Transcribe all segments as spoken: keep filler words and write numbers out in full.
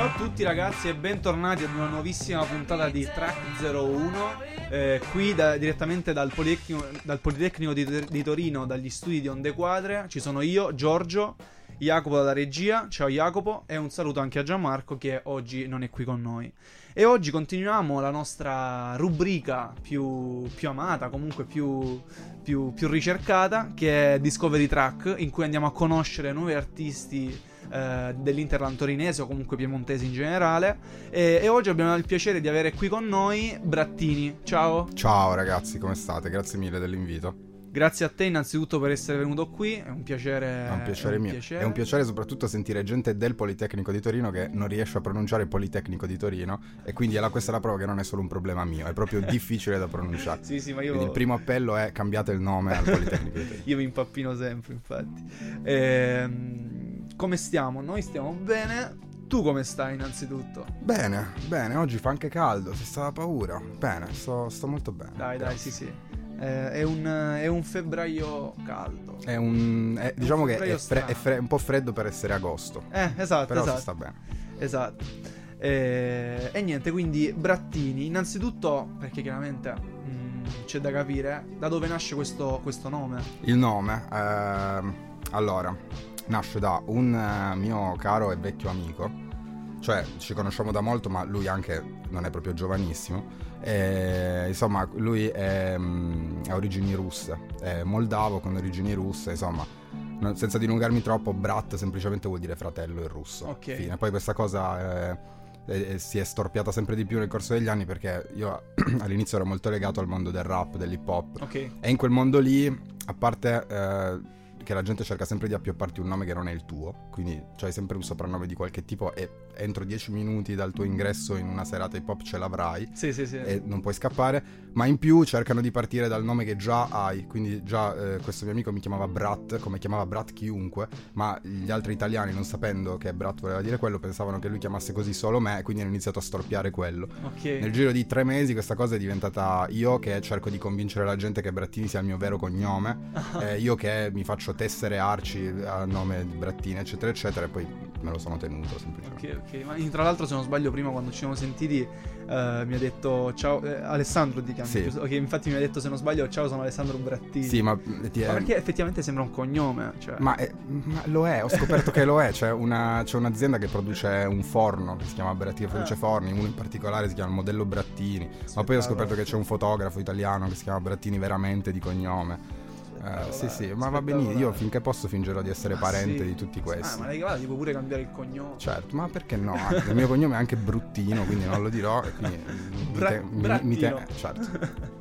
Ciao a tutti ragazzi e bentornati ad una nuovissima puntata di Track zero uno, eh, qui da, direttamente dal Politecnico, dal Politecnico di, di Torino, dagli studi di Onde Quadre. Ci sono io, Giorgio, Jacopo dalla regia. Ciao Jacopo, e un saluto anche a Gianmarco che oggi non è qui con noi. E oggi continuiamo la nostra rubrica più, più amata, comunque più, più, più ricercata, che è Discovery Track, in cui andiamo a conoscere nuovi artisti eh, dell'Interland torinese o comunque piemontesi in generale. E, e oggi abbiamo il piacere di avere qui con noi Brattini. Ciao. Ciao ragazzi, come state? Grazie mille dell'invito. Grazie a te innanzitutto per essere venuto qui, è un piacere. È un piacere è un mio. Piacere. È un piacere soprattutto sentire gente del Politecnico di Torino che non riesce a pronunciare Politecnico di Torino, e quindi è la, questa è la prova che non è solo un problema mio, è proprio difficile da pronunciare. Sì, sì, ma io... Quindi il primo appello è: cambiate il nome al Politecnico di Torino. Io mi impappino sempre, infatti. Ehm, come stiamo? Noi stiamo bene. Tu come stai innanzitutto? Bene, bene, oggi fa anche caldo, si stava paura. Bene, sto, sto molto bene. Dai, grazie. dai, sì, sì. Eh, è, un, è un febbraio caldo. È un... È, diciamo che è, fre- è fre- un po' freddo per essere agosto. Eh, esatto, però esatto. si sta bene. Esatto. Eh, e niente, quindi Brattini, innanzitutto, perché chiaramente mh, c'è da capire da dove nasce questo, questo nome. Il nome, ehm, allora, nasce da un eh, mio caro e vecchio amico, cioè ci conosciamo da molto, ma lui anche non è proprio giovanissimo. E, insomma, lui è, mh, ha origini russe, è moldavo con origini russe, insomma, non, senza dilungarmi troppo, Brat semplicemente vuol dire fratello in russo. Ok. Fine. Poi questa cosa eh, eh, si è storpiata sempre di più nel corso degli anni, perché io all'inizio ero molto legato al mondo del rap, dell'hip hop, Ok. e in quel mondo lì, a parte eh, che la gente cerca sempre di appiopparti un nome che non è il tuo, quindi c'hai sempre un soprannome di qualche tipo e entro dieci minuti dal tuo ingresso in una serata hip hop ce l'avrai. Sì, sì, sì. E non puoi scappare, ma in più cercano di partire dal nome che già hai, quindi già eh, questo mio amico mi chiamava Brat, come chiamava Brat chiunque, ma gli altri italiani, non sapendo che Brat voleva dire quello, pensavano che lui chiamasse così solo me, e quindi hanno iniziato a storpiare quello. Ok. Nel giro di tre mesi questa cosa è diventata io che cerco di convincere la gente che Brattini sia il mio vero cognome, eh, io che mi faccio tessere arci a nome di Brattini, eccetera eccetera, e poi me lo sono tenuto semplicemente. Ok, ok. Ma tra l'altro, se non sbaglio, prima quando ci siamo sentiti eh, mi ha detto ciao, eh, Alessandro ti chiami, Sì. giusto? Ok, infatti mi ha detto, se non sbaglio, ciao, sono Alessandro Brattini. Sì, ma, ti è... Ma perché effettivamente sembra un cognome, cioè. Ma, è, ma lo è, ho scoperto che lo è. C'è, una, c'è un'azienda che produce un forno che si chiama Brattini, produce Ah. forni, uno in particolare si chiama il modello Brattini. Ma poi ho scoperto che c'è un fotografo italiano che si chiama Brattini veramente di cognome. Uh, sì, sì, ma va benissimo. Io finché posso fingerò di essere Ah, parente sì. di tutti questi. Ah, ma lei che va, ti puoi pure cambiare il cognome. Certo, ma perché no? Il mio cognome è anche bruttino, quindi non lo dirò. E quindi mi Bra- te- mi, mi te- Brattino. certo.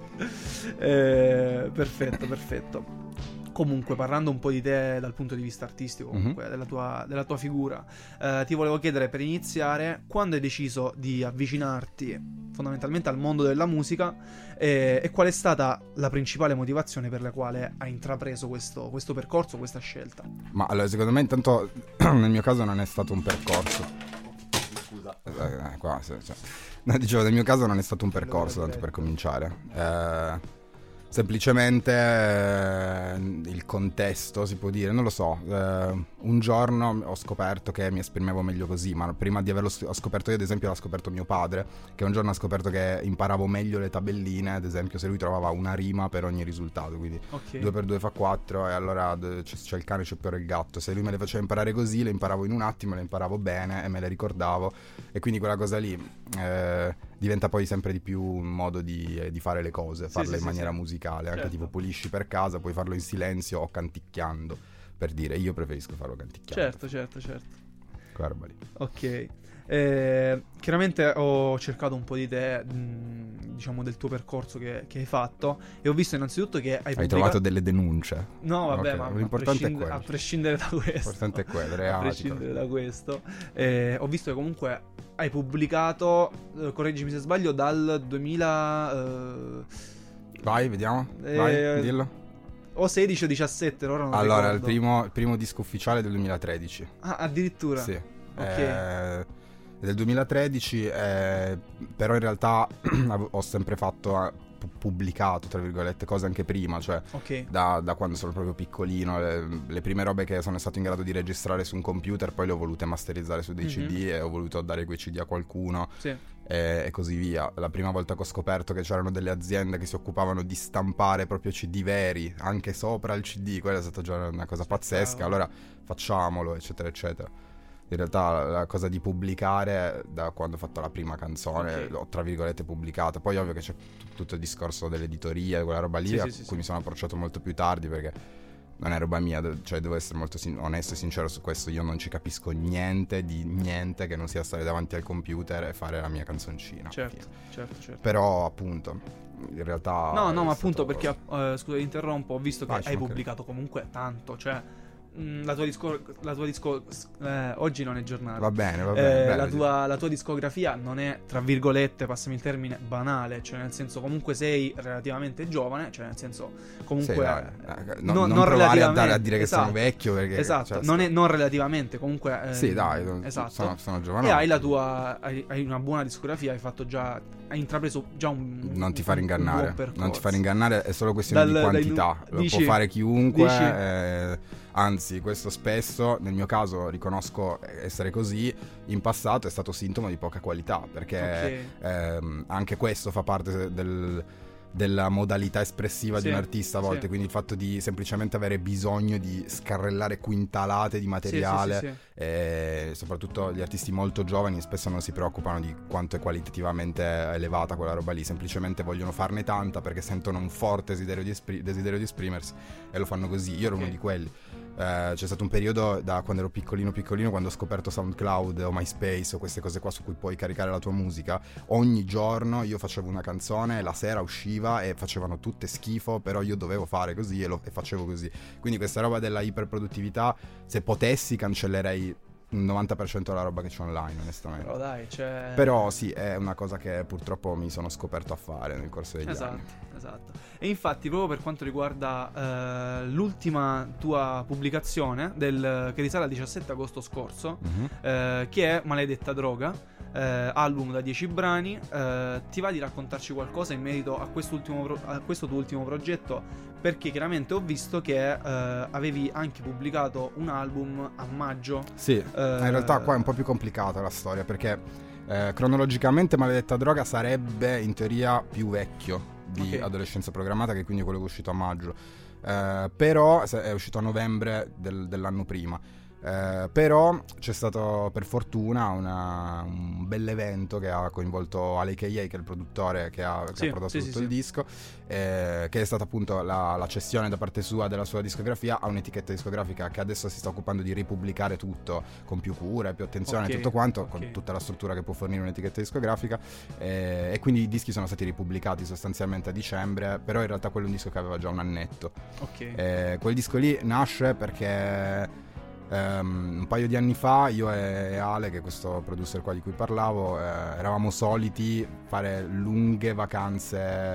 eh, perfetto, perfetto. Comunque, parlando un po' di te dal punto di vista artistico, comunque, Mm-hmm. della, tua, della tua figura, eh, ti volevo chiedere, per iniziare, quando hai deciso di avvicinarti fondamentalmente al mondo della musica, eh, e qual è stata la principale motivazione per la quale hai intrapreso questo, questo percorso, questa scelta? Ma allora, secondo me, intanto, nel mio caso non è stato un percorso. Scusa. Eh, qua, se- cioè. No, dicevo, nel mio caso non è stato un percorso, tanto per cominciare. Eh, semplicemente eh, il contesto, si può dire, non lo so. Eh, un giorno ho scoperto che mi esprimevo meglio così, ma prima di averlo sc- ho scoperto io, ad esempio, l'ha scoperto mio padre, che un giorno ha scoperto che imparavo meglio le tabelline, ad esempio, se lui trovava una rima per ogni risultato, quindi Ok. due per due fa quattro, e allora d- c'è, c'è il cane, c'è però il gatto. Se lui me le faceva imparare così, le imparavo in un attimo, le imparavo bene e me le ricordavo, e quindi quella cosa lì eh, diventa poi sempre di più un modo di, eh, di fare le cose, Sì, farle sì, in sì, maniera sì. musicale, anche Certo. tipo pulisci per casa, puoi farlo in silenzio o canticchiando, per dire. Io preferisco farlo canticchiando. Certo, certo, certo. Quella roba lì. Ok. Eh, chiaramente ho cercato un po' di te, mh, diciamo, del tuo percorso che, che hai fatto, e ho visto innanzitutto che hai Hai pubblicato... trovato delle denunce? No, vabbè, Ok, ma a l'importante è prescind- quello. a prescindere da questo, L'importante è quello, a reati, prescindere da questo, eh, ho visto che comunque hai pubblicato, eh, correggimi se sbaglio, dal duemila eh, Vai, vediamo. Eh, Vai, dillo. o sedici o diciassette, ora non Allora, il ricordo. primo, il primo disco ufficiale del duemilatredici. Ah, addirittura. Sì. Ok. Eh, del duemilatredici, eh, però in realtà avevo- ho sempre fatto, eh, pu- pubblicato, tra virgolette, cose anche prima, cioè Ok. da, da quando sono proprio piccolino, le, le prime robe che sono stato in grado di registrare su un computer, poi le ho volute masterizzare su dei Mhm. C D e ho voluto dare quei C D a qualcuno Sì. e, e così via. La prima volta che ho scoperto che c'erano delle aziende che si occupavano di stampare proprio C D veri, anche sopra il C D, quella è stata già una cosa pazzesca, allora facciamolo, eccetera, eccetera. In realtà la cosa di pubblicare, da quando ho fatto la prima canzone, Ok. l'ho tra virgolette pubblicata. Poi ovvio che c'è t- tutto il discorso dell'editoria, quella roba lì, Sì, a sì, sì, cui sì. mi sono approcciato molto più tardi perché non è roba mia, de- cioè devo essere molto sin- onesto e sincero su questo. Io non ci capisco niente di niente che non sia stare davanti al computer e fare la mia canzoncina. Certo, Fine. certo, certo. Però appunto, in realtà... No, no, è ma stato- appunto perché, eh, scusa, ti interrompo, ho visto che Vai, ci hai mancherebbe. pubblicato comunque tanto, cioè mh, la tua disco, la tua disco, eh, oggi non è giornata. Va bene, va Eh, bene. la, bello, sì. tua, la tua discografia non è, tra virgolette, passami il termine, banale, cioè nel senso comunque sei relativamente giovane, cioè nel senso comunque... Sì, dai, eh, eh, non, non- non non provare a, relativamente, dare- a dire che esatto, sono vecchio perché... Esatto, cioè, non, è, non relativamente, comunque... eh, Sì, dai, esatto. sono, sono E giovanotto. hai la tua, hai, hai una buona discografia, hai fatto già, hai intrapreso già un... Non ti un- fare un buon ingannare, percorso. non ti fare ingannare, è solo questione Dal- di dai quantità, nu- lo dici- può fare chiunque, dici- eh, anzi questo spesso, nel mio caso riconosco essere così, in passato è stato sintomo di poca qualità, perché Ok. ehm, anche questo fa parte del... della modalità espressiva Sì, di un artista a volte, sì. quindi il fatto di semplicemente avere bisogno di scarrellare quintalate di materiale, Sì, sì, sì, sì. e soprattutto gli artisti molto giovani spesso non si preoccupano di quanto è qualitativamente elevata quella roba lì, semplicemente vogliono farne tanta perché sentono un forte desiderio di, espri- desiderio di esprimersi e lo fanno così. Io ero Ok. uno di quelli. Eh, c'è stato un periodo da quando ero piccolino piccolino, quando ho scoperto SoundCloud o MySpace o queste cose qua su cui puoi caricare la tua musica, ogni giorno io facevo una canzone, la sera usciva e facevano tutte schifo, però io dovevo fare così e, lo, e facevo così. Quindi questa roba della iperproduttività, se potessi cancellerei il novanta per cento della roba che c'è online, onestamente. Però dai, cioè... Però sì, è una cosa che purtroppo mi sono scoperto a fare nel corso degli Esatto, anni. esatto. E infatti proprio per quanto riguarda eh, l'ultima tua pubblicazione del, che risale al diciassette agosto scorso, Mhm. eh, che è Maledetta Droga, eh, album da dieci brani, eh, ti va di raccontarci qualcosa in merito a quest'ultimo pro- a questo tuo ultimo progetto? Perché chiaramente ho visto che eh, avevi anche pubblicato un album a maggio. Sì, Eh, in realtà qua è un po' più complicata la storia, perché eh, cronologicamente Maledetta Droga sarebbe in teoria più vecchio di Ok. Adolescenza Programmata, che quindi è quello che è uscito a maggio. Eh, però se- è uscito a novembre del- dell'anno prima. Eh, però c'è stato per fortuna una- un bell'evento che ha coinvolto Ale K A, che è il produttore che ha, che Sì, ha prodotto sì, tutto sì, il sì. disco, eh, che è stata appunto la, la cessione da parte sua della sua discografia a un'etichetta discografica che adesso si sta occupando di ripubblicare tutto con più cura e più attenzione, Ok, tutto quanto, ok. con tutta la struttura che può fornire un'etichetta discografica, eh, e quindi i dischi sono stati ripubblicati sostanzialmente a dicembre, però in realtà quello è un disco che aveva già un annetto. Ok. Eh, quel disco lì nasce perché ehm, un paio di anni fa io e Ale, che è questo producer qua di cui parlavo, eh, eravamo soliti fare lunghe vacanze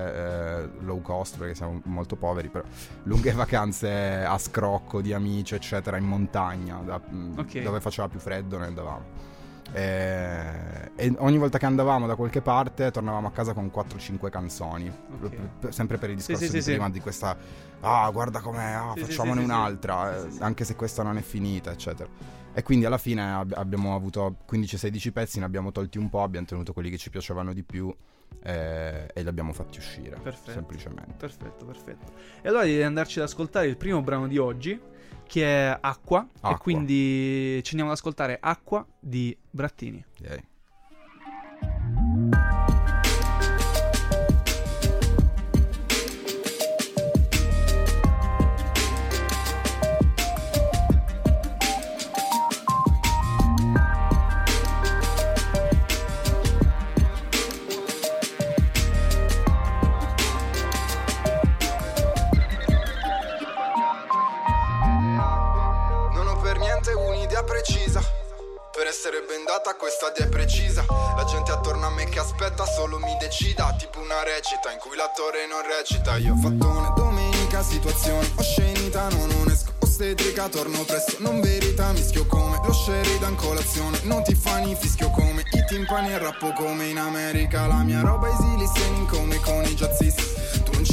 eh, low cost, perché siamo molto poveri, però lunghe vacanze a scrocco di amici eccetera in montagna, da- Ok. dove faceva più freddo noi andavamo. E, e ogni volta che andavamo da qualche parte tornavamo a casa con quattro cinque canzoni, Ok. p- sempre per il discorso sì, di sì, prima sì. di questa ah guarda com'è, ah, Sì, sì, facciamone sì, sì, un'altra, sì. eh, Sì, sì. anche se questa non è finita eccetera. E quindi alla fine ab- abbiamo avuto quindici sedici pezzi, ne abbiamo tolti un po', abbiamo tenuto quelli che ci piacevano di più, eh, e li abbiamo fatti uscire. Perfetto. Semplicemente. Perfetto, perfetto. E allora devi andarci ad ascoltare il primo brano di oggi, che è Acqua, e Acqua. quindi ci andiamo ad ascoltare Acqua di Brattini. Yeah. Non ho per niente un'idea precisa per essere bendata questa idea è precisa. La gente attorno a me che aspetta solo mi decida, tipo una recita in cui l'attore non recita. Io ho fatto una domenica situazione oscenita, no, non esco ostetrica, torno presto, non verità, mischio come lo Sheridan colazione, non ti fani fischio come i timpani e rappo come in America. La mia roba easy listening come con i jazzisti,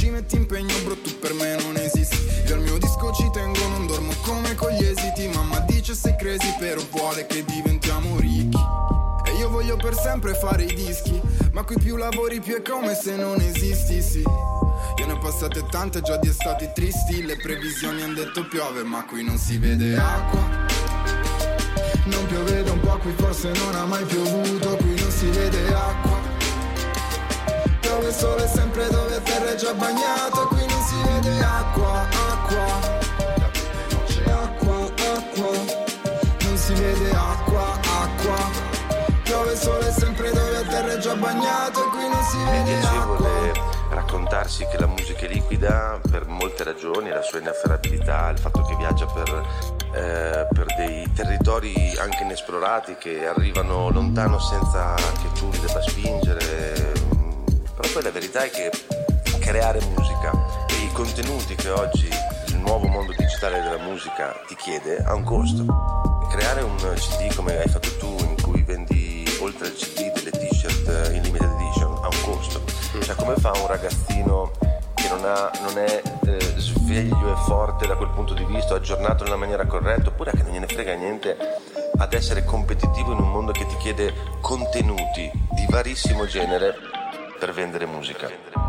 ci metti impegno bro, tu per me non esisti. Io al mio disco ci tengo, non dormo come con gli esiti. Mamma dice sei crazy, però vuole che diventiamo ricchi. E io voglio per sempre fare i dischi, ma qui più lavori più è come se non esisti, sì. Io ne ho passate tante già di estati tristi. Le previsioni han detto piove, ma qui non si vede acqua. Non piove da un po', qui forse non ha mai piovuto. Qui non si vede acqua. Piove sole sempre dove a terra è già bagnato. Qui non si vede acqua, acqua. Acqua, acqua. Non si vede acqua, acqua. Piove sole sempre dove a terra è già bagnato. Qui non si vede acqua. Raccontarsi che la musica è liquida per molte ragioni, la sua inafferrabilità, il fatto che viaggia per, eh, per dei territori anche inesplorati che arrivano lontano senza che tu li debba spingere. Però poi la verità è che creare musica e i contenuti che oggi il nuovo mondo digitale della musica ti chiede ha un costo. Creare un C D come hai fatto tu, in cui vendi oltre al C D delle t-shirt in limited edition, ha un costo. Cioè, come fa un ragazzino che non, ha, non è eh, sveglio e forte da quel punto di vista, aggiornato nella maniera corretta, oppure che non gliene frega niente, ad essere competitivo in un mondo che ti chiede contenuti di varissimo genere per vendere musica?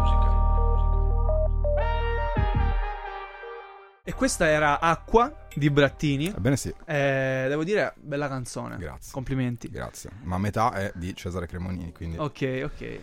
E questa era Acqua di Brattini. Ebbene sì. Eh, devo dire, bella canzone. Grazie. Complimenti. Grazie. Ma metà è di Cesare Cremonini, quindi... Ok, ok.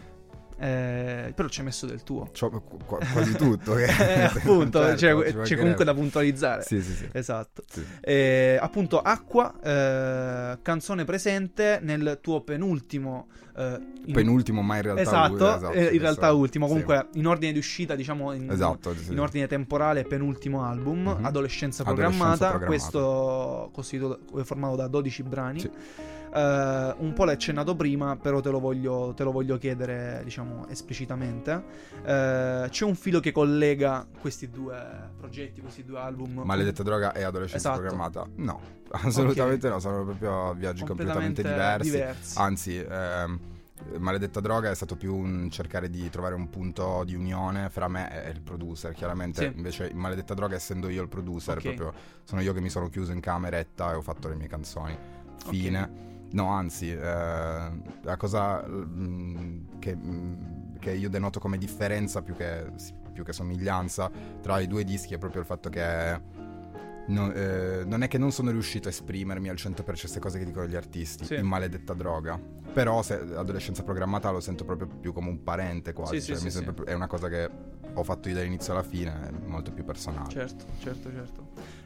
Eh, però ci hai messo del tuo. C'ho qu- quasi tutto. Che... eh, appunto, certo, cioè, c'è comunque da puntualizzare. Sì, sì, sì. Esatto. Sì. Eh, appunto, Acqua, eh, canzone presente nel tuo penultimo. Eh, in... Penultimo, ma in realtà esatto, lui, esatto, eh, in realtà so. ultimo. Comunque, sì. in ordine di uscita, diciamo, in, esatto, sì. in ordine temporale, penultimo album, mm-hmm. Adolescenza, Adolescenza programmata. programmata. Questo costituito, formato da dodici brani. Sì. Uh, un po' l'hai accennato prima, però te lo voglio, te lo voglio chiedere, diciamo, esplicitamente. Uh, c'è un filo che collega questi due progetti, questi due album? Maledetta droga e Adolescenza esatto. programmata? No, assolutamente okay. no, sono proprio viaggi completamente, completamente diversi. diversi. Anzi, ehm, Maledetta droga è stato più un cercare di trovare un punto di unione fra me e il producer, chiaramente. Sì. Invece in Maledetta droga, essendo io il producer, okay. proprio sono io che mi sono chiuso in cameretta e ho fatto le mie canzoni. Fine. Okay. No, anzi, eh, la cosa mh, che, mh, che io denoto come differenza più che, più che somiglianza tra i due dischi è proprio il fatto che no, eh, non è che non sono riuscito a esprimermi al cento per cento queste cose che dicono gli artisti, sì. in Maledetta droga. Però se Adolescenza programmata lo sento proprio più come un parente quasi, sì, cioè, sì, mi sì, sembra, sì. è una cosa che ho fatto io dall'inizio alla fine, è molto più personale. Certo, certo, certo.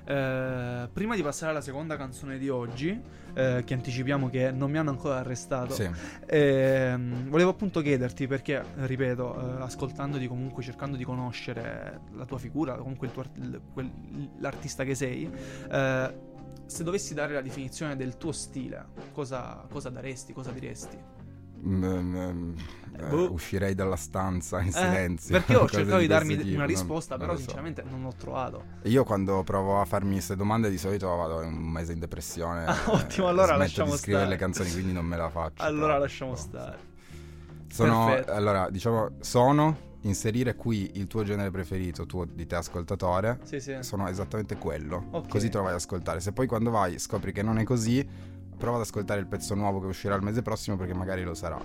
Eh, prima di passare alla seconda canzone di oggi, eh, che anticipiamo che non mi hanno ancora arrestato, sì. eh, volevo appunto chiederti perché, ripeto, eh, ascoltandoti comunque, cercando di conoscere la tua figura, comunque il tuo art- il, quel, l'artista che sei, eh, se dovessi dare la definizione del tuo stile, cosa, cosa daresti, cosa diresti? Mm, mm, eh, boh. Uscirei dalla stanza in eh, silenzio. Perché ho cercato di darmi tipo, una risposta, non, però non sinceramente so. non l'ho trovato. Io quando provo a farmi queste domande di solito vado un mese in depressione. Ah, ottimo, allora smetto lasciamo di scrivere stare le canzoni, quindi non me la faccio. Allora però, lasciamo no. stare. Sono, Perfetto. allora, diciamo, sono inserire qui il tuo genere preferito, tuo di te ascoltatore. Sì, sì. Sono esattamente quello. Okay. Così te lo vai ad ascoltare. Se poi quando vai scopri che non è così, prova ad ascoltare il pezzo nuovo che uscirà il mese prossimo, perché magari lo sarà.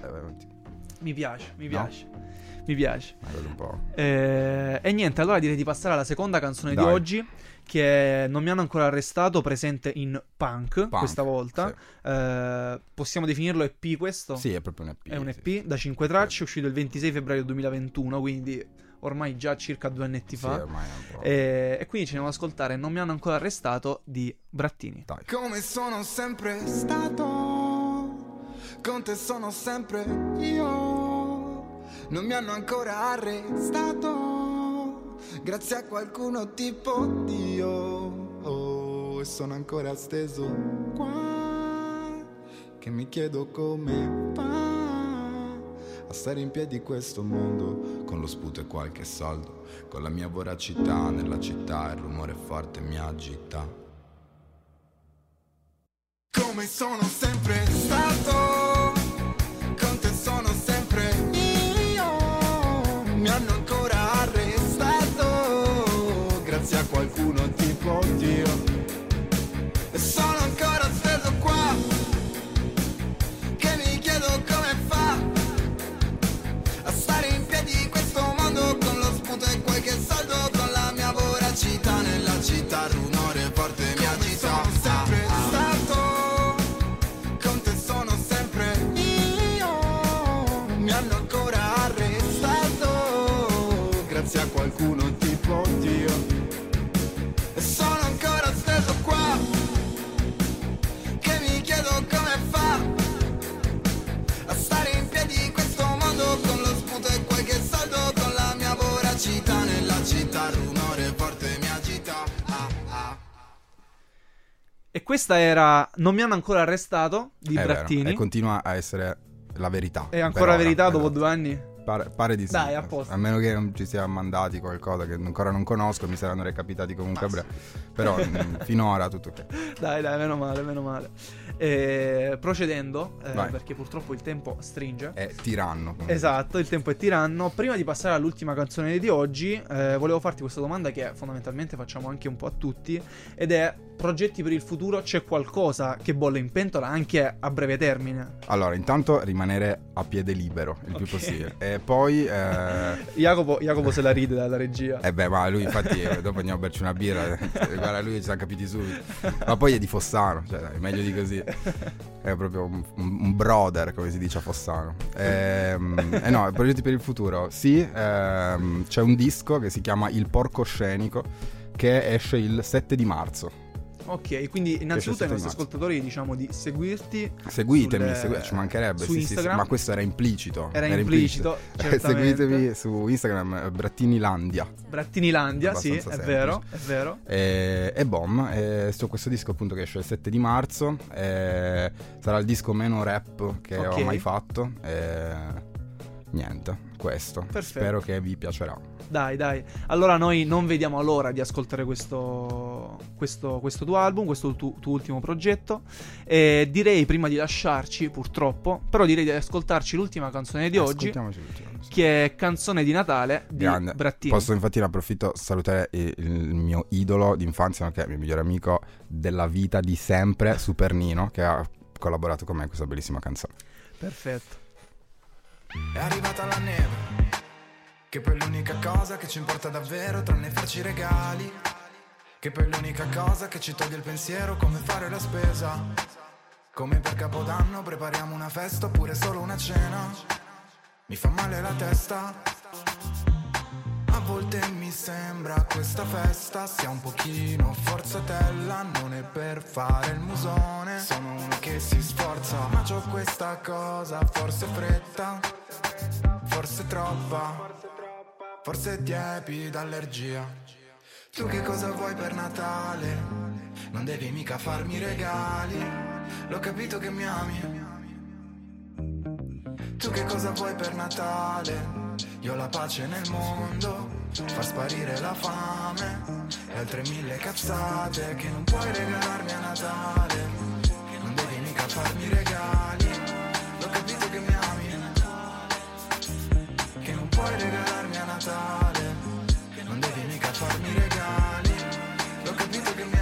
Mi piace, mi no? piace. Mi piace. Un po'. Eh, e niente, allora direi di passare alla seconda canzone Dai. di oggi, che non mi hanno ancora arrestato, presente in punk, Punk, questa volta. Sì. Eh, possiamo definirlo E P questo? Sì, è proprio un E P. È un E P sì. da cinque tracce, sì. uscito il ventisei febbraio duemilaventuno, quindi ormai già circa due annetti fa. Sì, ormai è un po'. E, e quindi ci andiamo ad ascoltare Non mi hanno ancora arrestato di Brattini. Dai. Come sono sempre stato, con te sono sempre io. Non mi hanno ancora arrestato, grazie a qualcuno tipo Dio. Oh, e sono ancora steso qua, che mi chiedo come fa a stare in piedi questo mondo, con lo sputo e qualche soldo, con la mia voracità nella città, il rumore forte mi agita. Come sono sempre stato, con te sono sempre io. Mi hanno ancora arrestato, E questa era Non mi hanno ancora arrestato di È vero, Brattini. e continua a essere la verità. È ancora per verità ora, dopo esatto. due anni? Pare, pare di sì. Dai, a posto. A meno che non ci sia mandati qualcosa che ancora non conosco, mi saranno recapitati comunque a breve. Però mh, finora tutto ok. Dai, dai, meno male, meno male. Eh, procedendo, eh, Vai. perché purtroppo il tempo stringe. È tiranno. come Esatto, il tempo è tiranno. Prima di passare all'ultima canzone di oggi, eh, volevo farti questa domanda che fondamentalmente facciamo anche un po' a tutti, ed è: progetti per il futuro? C'è qualcosa che bolle in pentola anche a breve termine? Allora, intanto rimanere a piede libero il più Ok. possibile. E poi... Eh... Jacopo, Jacopo se la ride dalla regia. Eh beh, ma lui infatti eh, dopo andiamo a berci una birra. eh, Guarda, lui ci siamo capiti subito. Ma poi è di Fossano, cioè dai, meglio di così. È proprio un, un brother, come si dice a Fossano. Ehm, eh no, progetti per il futuro. Sì, ehm, c'è un disco che si chiama Il Porco Scenico, che esce il sette di marzo. Ok, quindi innanzitutto ai sette nostri marzo. ascoltatori diciamo di seguirti. Seguitemi, sulle- segu- ci mancherebbe. su sì, sì, sì, Instagram. ma questo era implicito. Era implicito, Eh, certamente. Seguitemi su Instagram, eh, Brattinilandia. Brattinilandia, sì, è Abbastanza vero, semplice. è vero. E, e bom, e su questo disco appunto che esce il sette di marzo, e sarà il disco meno rap che Ok. ho mai fatto. E niente, questo. Perfetto. Spero che vi piacerà. Dai, dai. Allora noi non vediamo l'ora di ascoltare questo, questo, questo tuo album, questo tu- tuo ultimo progetto. E direi, prima di lasciarci, purtroppo, però direi di ascoltarci l'ultima canzone di oggi, Ascoltiamoci l'ultima canzone. che è Canzone di Natale di Grande. Brattini. Posso infatti ne approfitto a salutare il, il mio idolo d'infanzia, che è il mio migliore amico della vita di sempre, Super Nino, che ha collaborato con me in questa bellissima canzone. Perfetto. È arrivata la neve, che poi è l'unica cosa che ci importa davvero, tranne farci regali. Che poi è l'unica cosa che ci toglie il pensiero, come fare la spesa. Come per Capodanno prepariamo una festa oppure solo una cena. Mi fa male la testa. A volte mi sembra questa festa sia un pochino forzatella, non è per fare il musone, sono uno che si sforza, ma c'ho questa cosa, forse fretta, forse troppa, forse tiepida allergia. Tu che cosa vuoi per Natale? Non devi mica farmi regali, l'ho capito che mi ami. Tu che cosa vuoi per Natale? Io la pace nel mondo, far sparire la fame e altre mille cazzate che non puoi regalarmi a Natale. Non devi mica farmi regali, l'ho capito che mi ami. Che non puoi regalarmi a Natale, non devi mica farmi regali, l'ho capito che mi ami.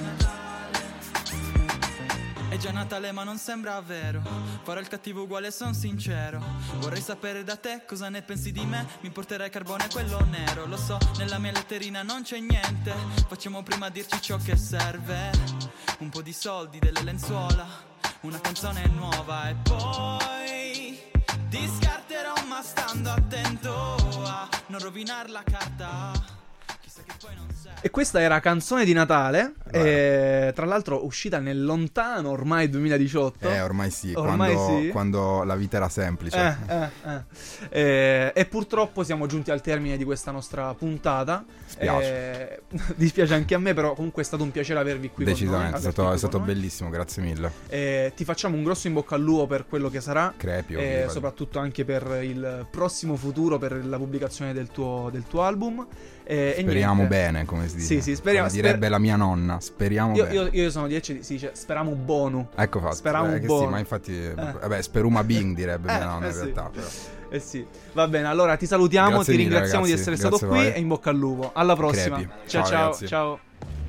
È già Natale ma non sembra vero, farò il cattivo uguale, son sincero. Vorrei sapere da te cosa ne pensi di me, mi porterai carbone quello nero. Lo so, nella mia letterina non c'è niente, facciamo prima dirci ciò che serve. Un po' di soldi, delle lenzuola, una canzone nuova e poi ti scarterò ma stando attento a non rovinar la carta. Chissà che poi non serve. E questa era Canzone di Natale, e, tra l'altro uscita nel lontano ormai duemiladiciotto. Eh, ormai sì, Ormai quando, sì. quando la vita era semplice. Eh, eh, eh. Eh, e purtroppo siamo giunti al termine di questa nostra puntata. Spiace. Eh, dispiace anche a me, però comunque è stato un piacere avervi qui Decisamente, con è noi. stato, averti è qui stato con noi. bellissimo, grazie mille. Eh, ti facciamo un grosso in bocca al lupo per quello che sarà. Crepio. E viva. soprattutto anche per il prossimo futuro, per la pubblicazione del tuo, del tuo album. Eh, e Speriamo niente. bene, come si dice. Sì, sì, speriamo- Come direbbe sper- la mia nonna, speriamo Io, bene. io, io sono dieci, si dice speriamo buono. Ecco fatto. Speriamo eh, che buono. sì, ma infatti, vabbè, speruma bing direbbe Eh, mia nonna eh in sì. realtà. Però. Eh sì, va bene, allora ti salutiamo, Grazie ti mille, ringraziamo ragazzi, di essere stato grazie a qui voi. e in bocca al lupo. Alla prossima. Crepi. Ciao Ciao, ciao, ragazzi. ciao.